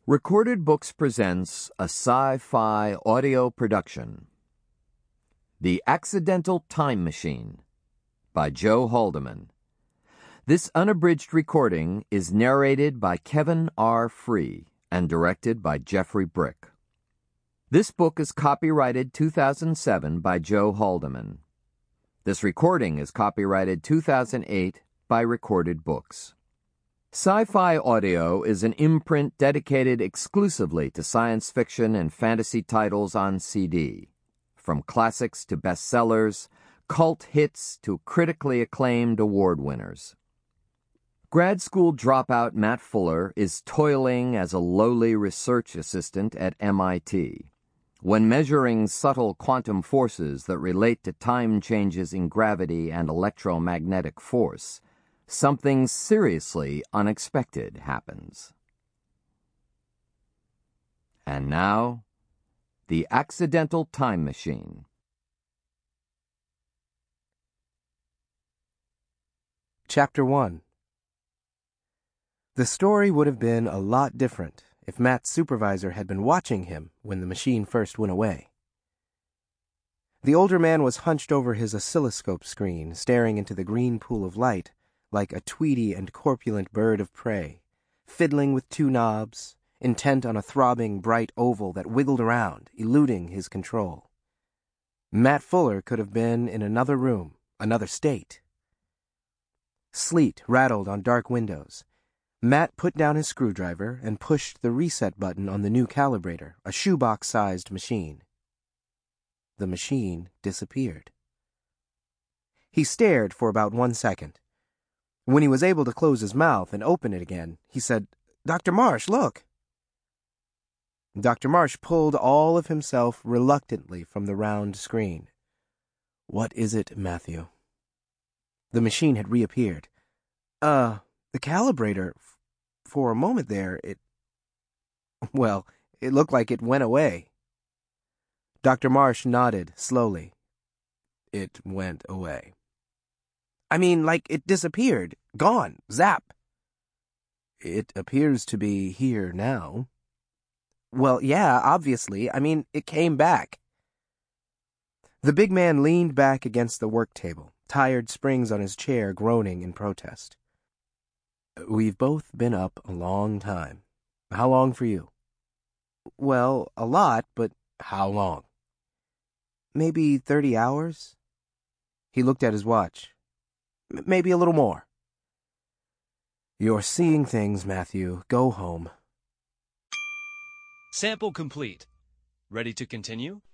Recorded Books presents a sci-fi audio production. The Accidental Time Machine by Joe Haldeman. This unabridged recording is narrated by Kevin R. Free and directed by Jeffrey Brick. This book is copyrighted 2007 by Joe Haldeman. This recording is copyrighted 2008 by Recorded Books. Sci-Fi Audio is an imprint dedicated exclusively to science fiction and fantasy titles on CD. From classics to bestsellers, cult hits to critically acclaimed award winners. Grad school dropout Matt Fuller is toiling as a lowly research assistant at MIT. When measuring subtle quantum forces that relate to time changes in gravity and electromagnetic force, something seriously unexpected happens. And now, The Accidental Time Machine. Chapter 1. The story would have been a lot different if Matt's supervisor had been watching him when the machine first went away. The older man was hunched over his oscilloscope screen, staring into the green pool of light like a tweedy and corpulent bird of prey, fiddling with two knobs, intent on a throbbing bright oval that wiggled around, eluding his control. Matt Fuller could have been in another room, another state. Sleet rattled on dark windows. Matt put down his screwdriver and pushed the reset button on the new calibrator, a shoebox-sized machine. The machine disappeared. He stared for about 1 second. When he was able to close his mouth and open it again, he said, "Dr. Marsh, look." Dr. Marsh pulled all of himself reluctantly from the round screen. "What is it, Matthew?" The machine had reappeared. The calibrator, for a moment there, it looked like it went away." Dr. Marsh nodded slowly. "It went away." "I mean, like it disappeared. Gone. Zap." "It appears to be here now." "Well, yeah, obviously. I mean, it came back." The big man leaned back against the work table, tired springs on his chair groaning in protest. "We've both been up a long time. How long for you?" "Well, a lot, but..." "How long?" "Maybe 30 hours. He looked at his watch. "Maybe a little more." "You're seeing things, Matthew. Go home." Sample complete. Ready to continue?